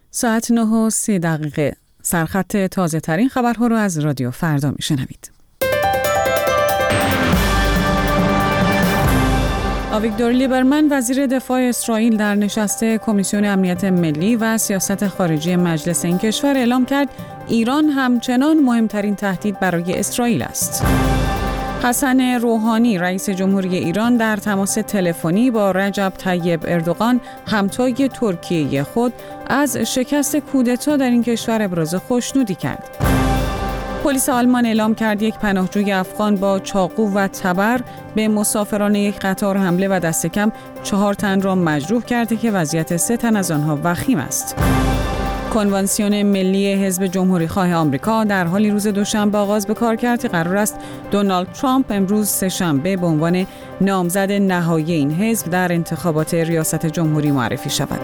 ساعت 9:03 سرخط تازه ترین خبرها رو از رادیو فردا میشنوید. آویگدور لیبرمن وزیر دفاع اسرائیل در نشست کمیسیون امنیت ملی و سیاست خارجی مجلس این کشور اعلام کرد ایران همچنان مهمترین تهدید برای اسرائیل است. حسن روحانی رئیس جمهوری ایران در تماس تلفنی با رجب طیب اردوغان همتای ترکیه خود از شکست کودتا در این کشور ابراز خوشنودی کرد. پلیس آلمان اعلام کرد یک پناهجوی افغان با چاقو و تبر به مسافران یک قطار حمله و دست کم 4 تن را مجروح کرده که وضعیت 3 تن از آنها وخیم است. کنوانسیون ملی حزب جمهوری‌خواه آمریکا در حالی روز دوشنبه آغاز به کار کرد که قرار است دونالد ترامپ امروز سه‌شنبه به عنوان نامزد نهایی این حزب در انتخابات ریاست جمهوری معرفی شود.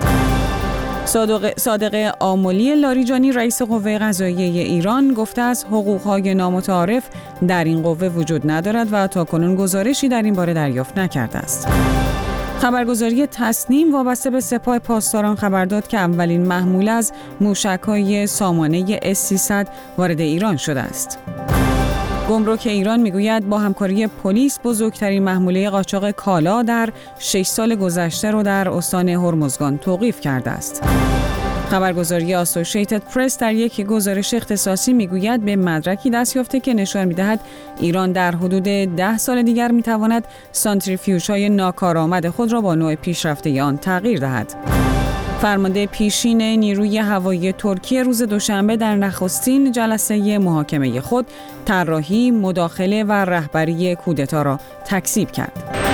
صادق آملی لاریجانی رئیس قوه قضاییه ایران گفته است حقوق‌های نامتعارف در این قوه وجود ندارد و تاکنون گزارشی در این باره دریافت نکرده است. خبرگزاری تصنیم وابسته به سپاه پاسداران خبر داد که اولین محموله از موشک‌های سامانه S-300 وارد ایران شده است. گمرک ایران میگوید با همکاری پلیس بزرگترین محموله قاچاق کالا در 6 سال گذشته را در استان هرمزگان توقیف کرده است. خبرگزاری آسوشیتد پرس در یک گزارش اختصاصی میگوید به مدرکی دست یافته که نشان می‌دهد ایران در حدود 10 سال دیگر میتواند سانتریفیوژهای ناکارآمد خود را با نوع پیشرفته آن تغییر دهد. فرمانده پیشین نیروی هوایی ترکیه روز دوشنبه در نخستین جلسه محاکمه خود طراحی، مداخله و رهبری کودتا را تکذیب کرد.